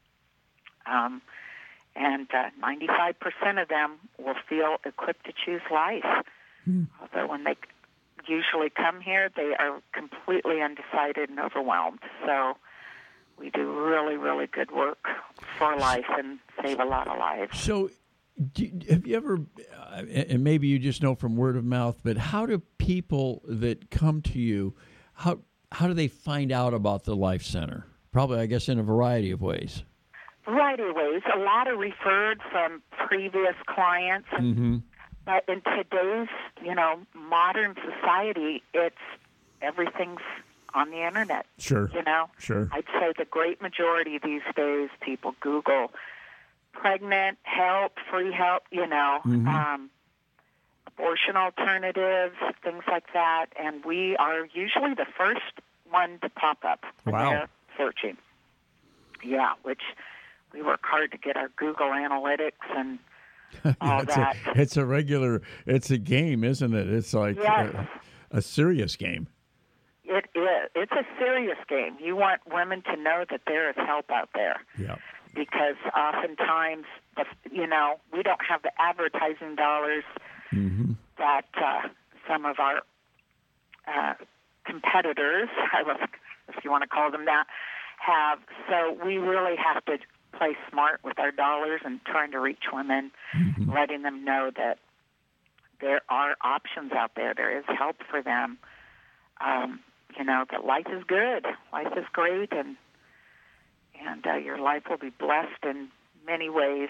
And 95% of them will feel equipped to choose life. Although when they usually come here, they are completely undecided and overwhelmed. So we do really, really good work for life and save a lot of lives. So have you ever, and maybe you just know from word of mouth, but how do people that come to you, how do they find out about the Life Center? Probably, I guess, in a variety of ways. Variety of ways. A lot are referred from previous clients. But in today's, modern society, everything's on the internet. Sure. Sure. I'd say the great majority these days, people Google pregnant help, free help, abortion alternatives, things like that. And we are usually the first one to pop up when they're searching. Yeah, which we work hard to get our Google Analytics and all that. It's a game, isn't it? It's like a serious game. It is. It's a serious game. You want women to know that there is help out there. Yeah. Because oftentimes, we don't have the advertising dollars that some of our competitors, if you want to call them that, have. So we really have to play smart with our dollars and trying to reach women, letting them know that there are options out there. There is help for them. That life is good, life is great, and your life will be blessed in many ways.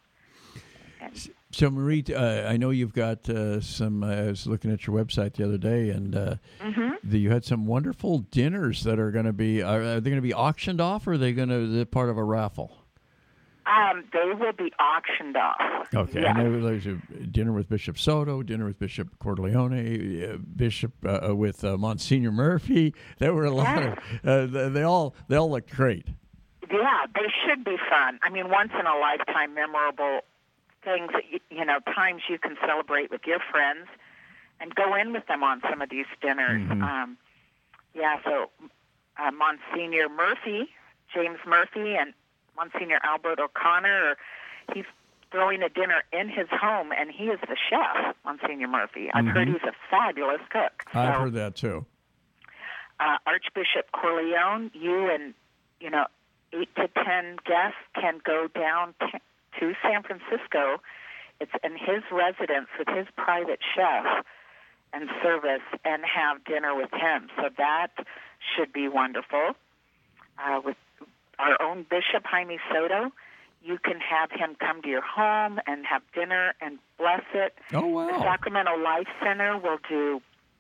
So, Marie, I know you've got some. I was looking at your website the other day, and you had some wonderful dinners that are going to be. Are they going to be auctioned off, or are they going to be part of a raffle? They will be auctioned off. Okay, Yes. I know there's a dinner with Bishop Soto, dinner with Bishop Corleone, Bishop with Monsignor Murphy. There were a lot of. They all looked great. Yeah, they should be fun. I mean, once in a lifetime, memorable things that times you can celebrate with your friends, and go in with them on some of these dinners. Mm-hmm. So Monsignor Murphy, James Murphy, and Monsignor Albert O'Connor, he's throwing a dinner in his home, and he is the chef, Monsignor Murphy. I've heard he's a fabulous cook. I've heard that too. Archbishop Corleone, you and 8 to 10 guests can go down to San Francisco. It's in his residence with his private chef and service, and have dinner with him. So that should be wonderful. With our own Bishop Jaime Soto, you can have him come to your home and have dinner and bless it. Oh, wow. The Sacramento Life Center will do,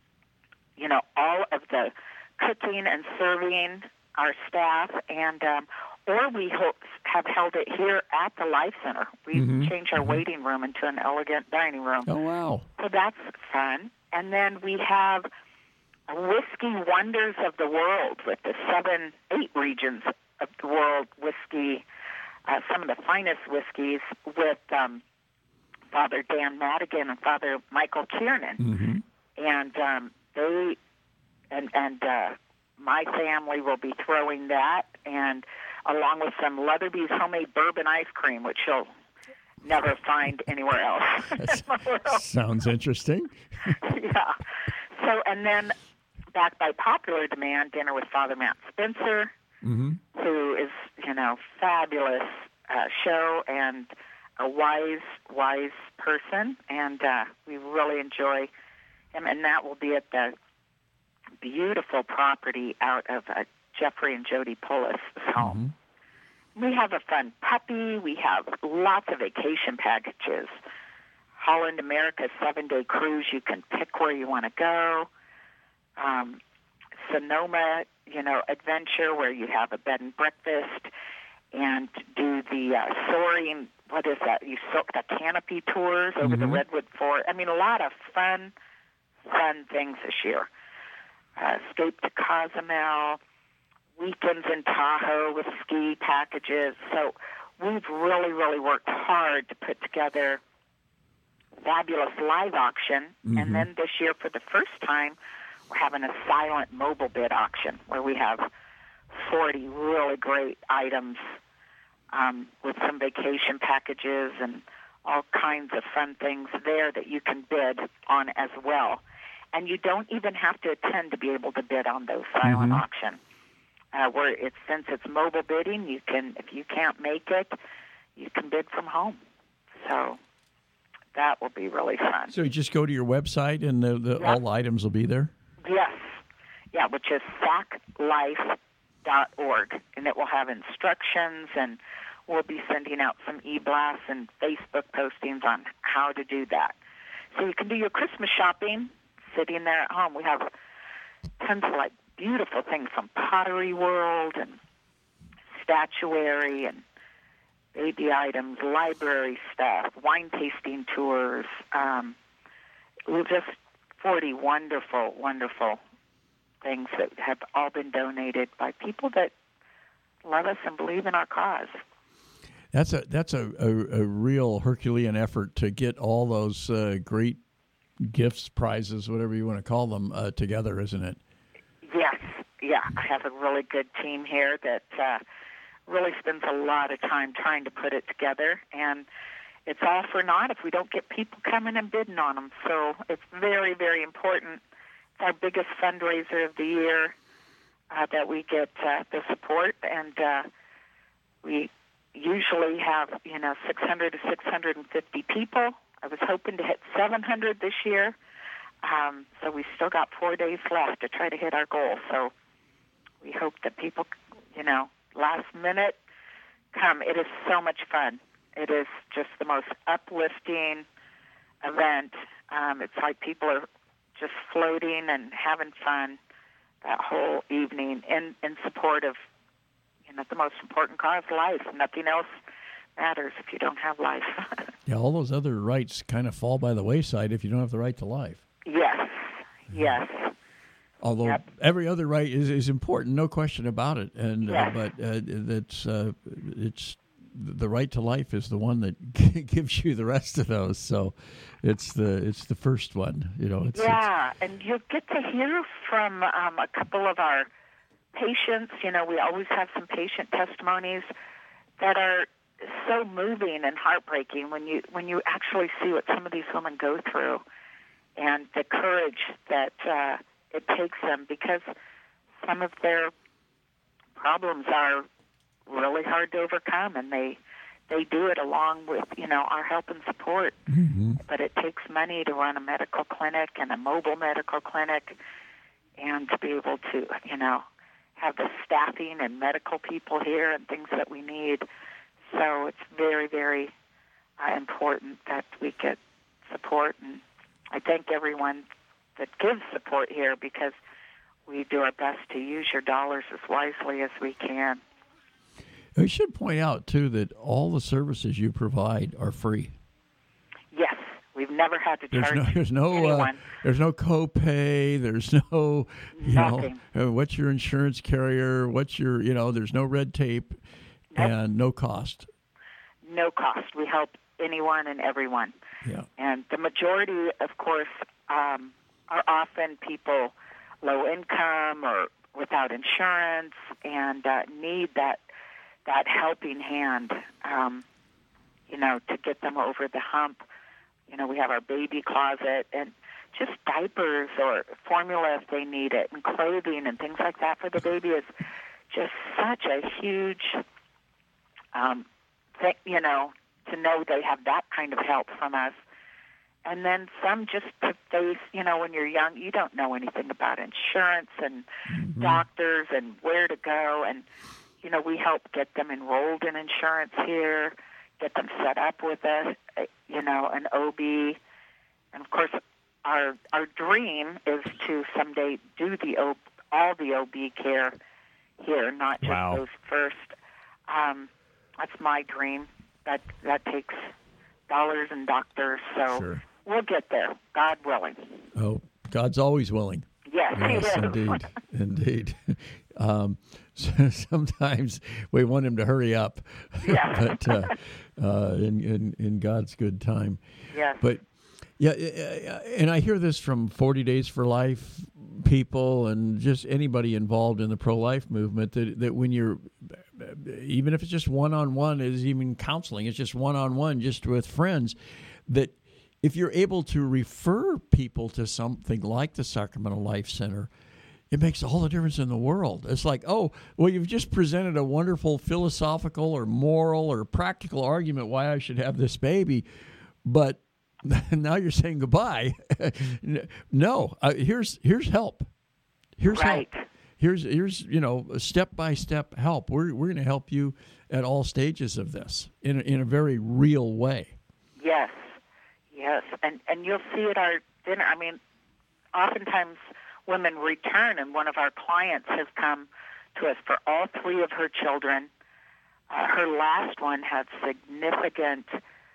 all of the cooking and serving our staff, and or we have held it here at the Life Center. We changed our waiting room into an elegant dining room. Oh, wow. So that's fun. And then we have Whiskey Wonders of the World with the 8 regions of the world whiskey, some of the finest whiskeys with Father Dan Madigan and Father Michael Kiernan. And they and my family will be throwing that, and along with some Leatherby's homemade bourbon ice cream, which you'll never find anywhere else. Sounds interesting. Yeah. So, and then back by popular demand, dinner with Father Matt Spencer, who is, fabulous show and a wise person, and we really enjoy him. And that will be at the beautiful property out of Jeffrey and Jody Pullis' home. We have a fun puppy. We have lots of vacation packages. Holland America 7-day cruise. You can pick where you want to go. Sonoma, adventure where you have a bed and breakfast and do the soaring. What is that? You soak the canopy tours over the Redwood Forest. I mean, a lot of fun things this year. Escape to Cozumel, weekends in Tahoe with ski packages. So we've really, really worked hard to put together fabulous live auction. And then this year, for the first time, we're having a silent mobile bid auction where we have 40 really great items with some vacation packages and all kinds of fun things there that you can bid on as well. And you don't even have to attend to be able to bid on those silent auction. Since it's mobile bidding, you can, if you can't make it, you can bid from home. So that will be really fun. So you just go to your website and all the items will be there? Yes. Yeah, which is saclife.org. And it will have instructions, and we'll be sending out some e-blasts and Facebook postings on how to do that. So you can do your Christmas shopping sitting there at home. We have tons of beautiful things from Pottery World and statuary and baby items, library stuff, wine tasting tours. Just 40 wonderful, wonderful things that have all been donated by people that love us and believe in our cause. That's a real Herculean effort to get all those great gifts, prizes, whatever you want to call them, together, isn't it? Yes. Yeah, I have a really good team here that really spends a lot of time trying to put it together, and it's all for naught if we don't get people coming and bidding on them. So it's very, very important. It's our biggest fundraiser of the year that we get the support, and we usually have 600 to 650 people. I was hoping to hit 700 this year, so we still got 4 days left to try to hit our goal. So we hope that people, last minute come. It is so much fun. It is just the most uplifting event. It's like people are just floating and having fun that whole evening in support of, the most important cause, life. Nothing else matters if you don't have life. Yeah, all those other rights kind of fall by the wayside if you don't have the right to life. Yes, yes. Although every other right is important, no question about it. And Yes. but it's the right to life is the one that gives you the rest of those. So it's the first one. You know. And you'll get to hear from a couple of our patients. You know, we always have some patient testimonies that are so moving and heartbreaking when you actually see what some of these women go through and the courage that it takes them, because some of their problems are really hard to overcome, and they do it along with, you know, our help and support. Mm-hmm. But it takes money to run a medical clinic and a mobile medical clinic, and to be able to, you know, have the staffing and medical people here and things that we need. So it's very, very important that we get support, and I thank everyone that gives support here, because we do our best to use your dollars as wisely as we can. I should point out, too, that all the services you provide are free. Yes, we've never had to charge anyone. There's no copay. There's no, Nothing. What's your insurance carrier? What's your, there's no red tape, and no cost. No cost. We help anyone and everyone. Yeah. And the majority, of course, are often people low income or without insurance, and need that helping hand, to get them over the hump. You know, we have our baby closet and just diapers or formula if they need it, and clothing and things like that for the baby is just such a huge thing, to know they have that kind of help from us. And then some just to face, when you're young, you don't know anything about insurance and doctors and where to go. And, we help get them enrolled in insurance here, get them set up with an OB. And, of course, our dream is to someday do all the OB care here, not just those first. That's my dream. That takes dollars and doctors, so sure. We'll get there, God willing. Oh, God's always willing. Yes, he is. Indeed. Sometimes we want him to hurry up, yeah. but in God's good time. Yes. But yeah, and I hear this from 40 Days for Life people and just anybody involved in the pro-life movement, that when you're, even if it's just one-on-one, is even counseling, it's just one-on-one, just with friends, that if you're able to refer people to something like the Sacramento Life Center, it makes all the difference in the world. It's like, oh, well, you've just presented a wonderful philosophical or moral or practical argument why I should have this baby, but now you're saying goodbye. No, here's help. Here's right. help. Here's step-by-step help. We're going to help you at all stages of this in a very real way. Yes. And you'll see at our dinner, I mean, oftentimes women return, and one of our clients has come to us for all three of her children. Her last one had significant,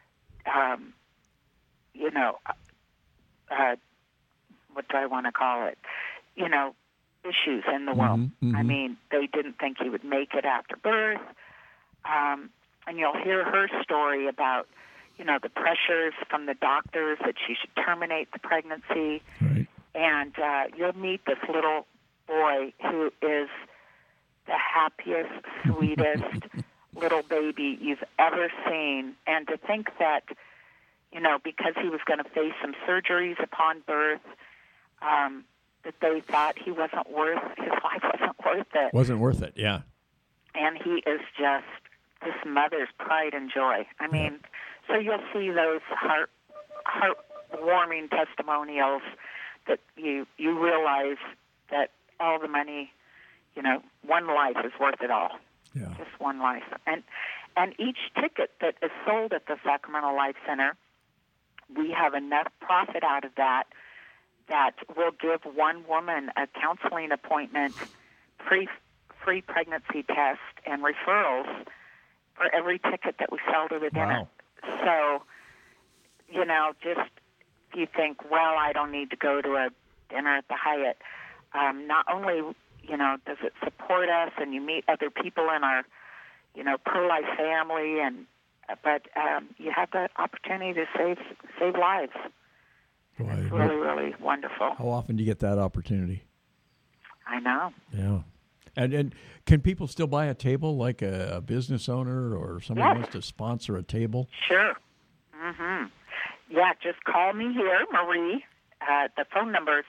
what do I want to call it? Issues in the womb. Mm-hmm. I mean, they didn't think he would make it after birth. And you'll hear her story about, the pressures from the doctors that she should terminate the pregnancy. Right. And you'll meet this little boy who is the happiest, sweetest little baby you've ever seen. And to think that, because he was going to face some surgeries upon birth, that they thought his life wasn't worth it. Wasn't worth it, yeah. And he is just this mother's pride and joy. I mean, so you'll see those heartwarming testimonials that you realize that all the money, one life is worth it all. Yeah. Just one life. And each ticket that is sold at the Sacramento Life Center, we have enough profit out of that will give one woman a counseling appointment, free pregnancy test, and referrals for every ticket that we sell to the dinner. Wow. So, just if you think, well, I don't need to go to a dinner at the Hyatt, not only, does it support us and you meet other people in our, pro-life family, but you have the opportunity to save lives. Boy, it's really, really wonderful. How often do you get that opportunity? I know. Yeah. And can people still buy a table, like a business owner or somebody wants to sponsor a table? Sure. Mm-hmm. Yeah, just call me here, Marie. The phone number is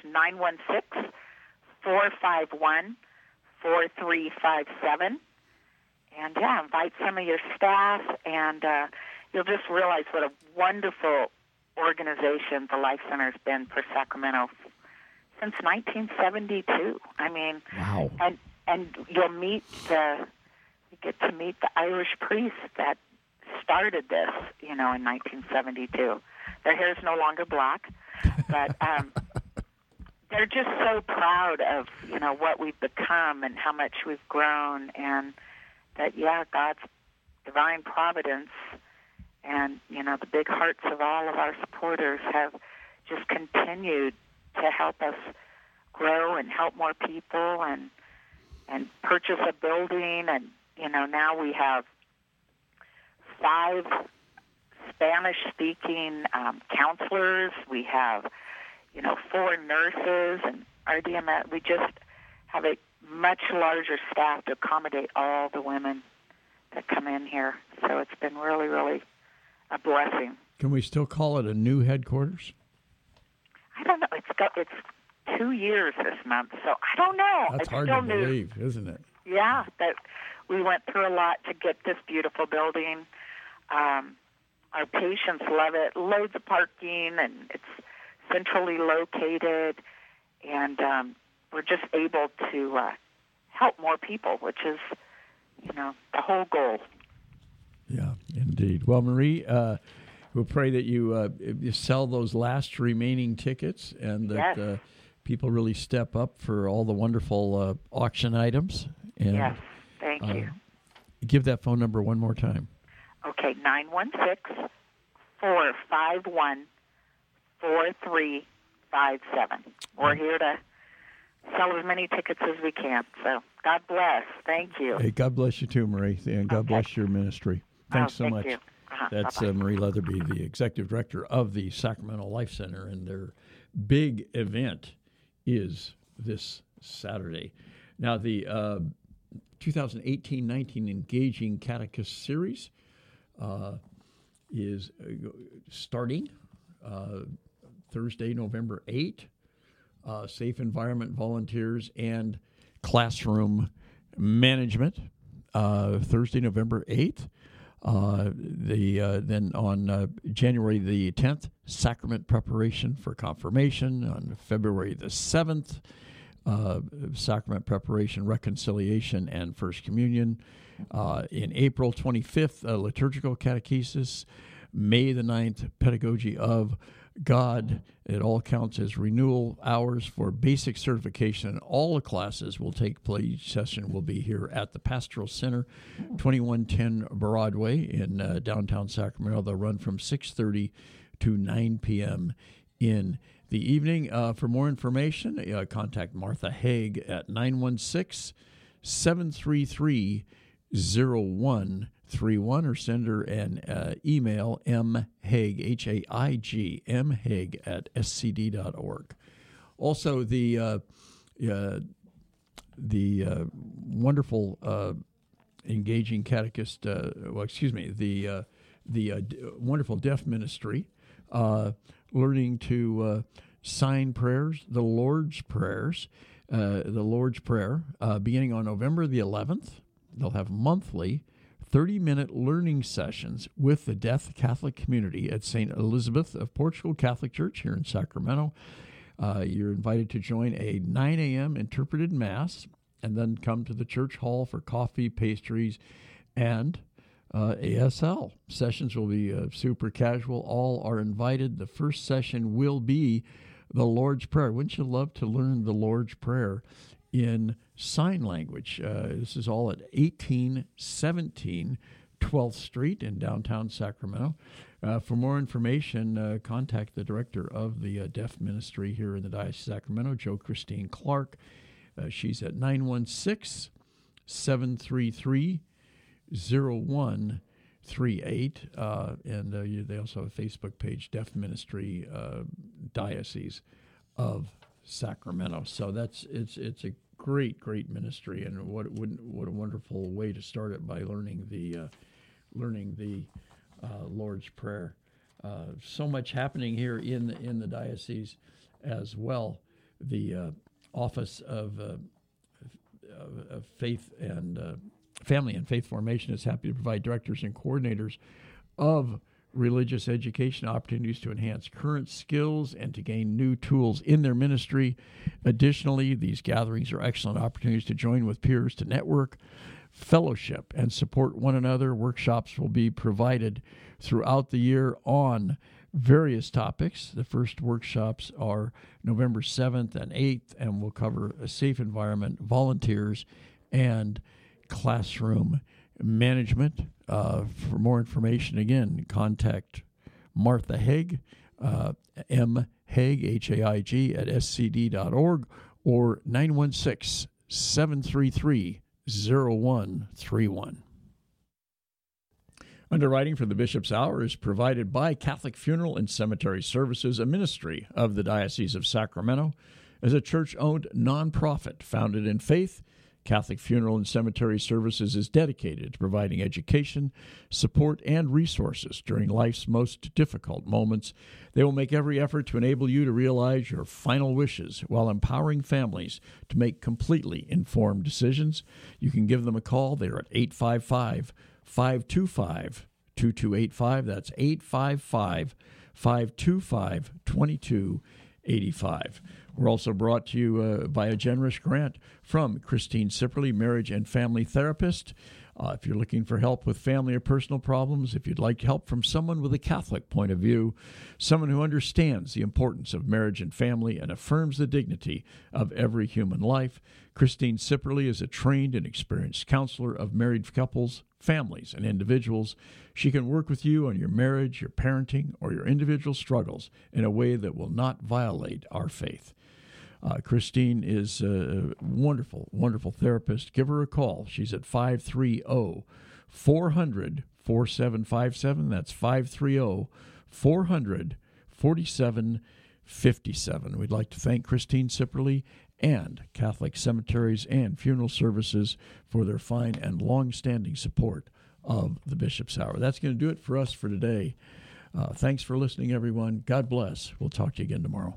916-451-4357. And, invite some of your staff, and you'll just realize what a wonderful organization the Life Center has been for Sacramento since 1972. I mean, wow. And you get to meet the Irish priest that started this, in 1972. Their hair is no longer black, but they're just so proud of, what we've become and how much we've grown, and that, God's divine providence and, the big hearts of all of our supporters have just continued to help us grow and help more people and purchase a building. And, now we have 5 Spanish-speaking counselors. We have, 4 nurses and RDMS. We just have a much larger staff to accommodate all the women that come in here. So it's been really, really a blessing. Can we still call it a new headquarters? I don't know. It's 2 years this month, so I don't know. That's hard to believe, isn't it? Yeah, that we went through a lot to get this beautiful building. Our patients love it. Loads of parking, and it's centrally located, and we're just able to help more people, which is, the whole goal. Yeah, indeed. Well, Marie, we'll pray that you sell those last remaining tickets and that people really step up for all the wonderful auction items. And, yes, thank you. Give that phone number one more time. Okay, 916-451-4357. We're here to sell as many tickets as we can. So God bless. Thank you. Hey, God bless you too, Marie, and God bless your ministry. Thanks so much. You. That's Marie Leatherby, the executive director of the Sacramento Life Center, and their big event is this Saturday. Now, the 2018-19 Engaging Catechist Series is starting Thursday, November 8th. Safe Environment Volunteers and Classroom Management, Thursday, November 8th. Then on January the 10th, Sacrament Preparation for Confirmation. On February the 7th, Sacrament Preparation, Reconciliation, and First Communion. In April 25th, Liturgical Catechesis. May the 9th, Pedagogy of God. It all counts as renewal hours for basic certification. All the classes will take place. Each session will be here at the Pastoral Center, 2110 Broadway in downtown Sacramento. They'll run from 6:30 to 9 p.m. in the evening. For more information, contact Martha Haig at 916-733-0131 or send her an email, mhaig, H-A-I-G, mhaig at scd.org. Also, the wonderful Engaging Catechist, the wonderful Deaf Ministry, learning to sign prayers, the Lord's Prayer, beginning on November the 11th. They'll have monthly 30-minute learning sessions with the deaf Catholic community at St. Elizabeth of Portugal Catholic Church here in Sacramento. You're invited to join a 9 a.m. interpreted Mass and then come to the church hall for coffee, pastries, and ASL. Sessions will be super casual. All are invited. The first session will be the Lord's Prayer. Wouldn't you love to learn the Lord's Prayer in sign language? This is all at 1817 12th Street in downtown Sacramento. For more information, contact the director of the deaf ministry here in the Diocese of Sacramento, Jo Christine Clark. She's at 916-733-0138. And they also have a Facebook page, Deaf Ministry Diocese of Sacramento. So it's a great ministry, and what a wonderful way to start it by learning the Lord's Prayer. So much happening here in the diocese as well. The Office of Faith and Family and Faith Formation is happy to provide directors and coordinators of religious education opportunities to enhance current skills and to gain new tools in their ministry. Additionally, these gatherings are excellent opportunities to join with peers, to network, fellowship, and support one another. Workshops will be provided throughout the year on various topics. The first workshops are November 7th and 8th, and will cover a safe environment, volunteers, and classroom management. For more information, again, contact Martha Haig, M. Haig, H-A-I-G, at scd.org, or 916-733-0131. Underwriting for the Bishop's Hour is provided by Catholic Funeral and Cemetery Services, a ministry of the Diocese of Sacramento. As a church-owned nonprofit founded in faith, Catholic Funeral and Cemetery Services is dedicated to providing education, support, and resources during life's most difficult moments. They will make every effort to enable you to realize your final wishes while empowering families to make completely informed decisions. You can give them a call. They're at 855-525-2285. That's 855-525-2285. We're also brought to you by a generous grant from Christine Sipperly, marriage and family therapist. If you're looking for help with family or personal problems, if you'd like help from someone with a Catholic point of view, someone who understands the importance of marriage and family and affirms the dignity of every human life, Christine Sipperly is a trained and experienced counselor of married couples, families, and individuals. She can work with you on your marriage, your parenting, or your individual struggles in a way that will not violate our faith. Christine is a wonderful, wonderful therapist. Give her a call. She's at 530-400-4757. That's 530-400-4757. We'd like to thank Christine Sipperly and Catholic Cemeteries and Funeral Services for their fine and long-standing support of the Bishop's Hour. That's going to do it for us for today. Thanks for listening, everyone. God bless. We'll talk to you again tomorrow.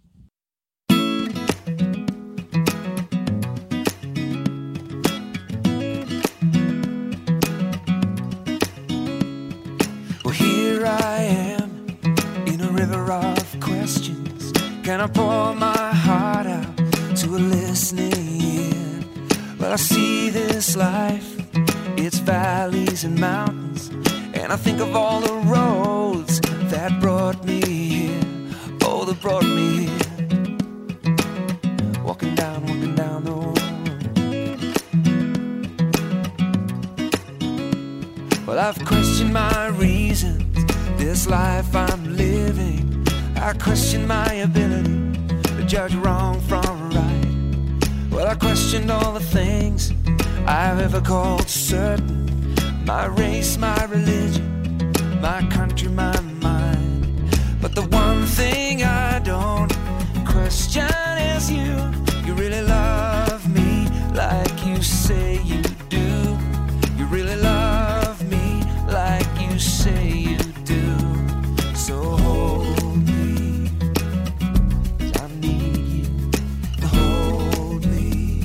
Here I am in a river of questions. Can I pour my heart out to a listening ear? Well, I see this life, its valleys and mountains, and I think of all the roads that brought me here. Oh, that brought me here. Walking down the road. Well, I've questioned my reasons, this life I'm living. I question my ability to judge wrong from right. Well, I questioned all the things I've ever called certain. My race, my religion, my country, my mind. But the one thing I don't question is you. You really love me like you say you do. You really love me like you say you do. So hold me, 'cause I need you to hold me.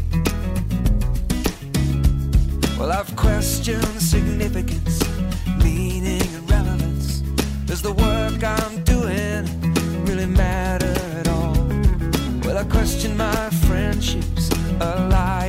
Well, I've questioned significance, meaning and relevance. Does the work I'm doing really matter at all? Well, I question my friendships, a lie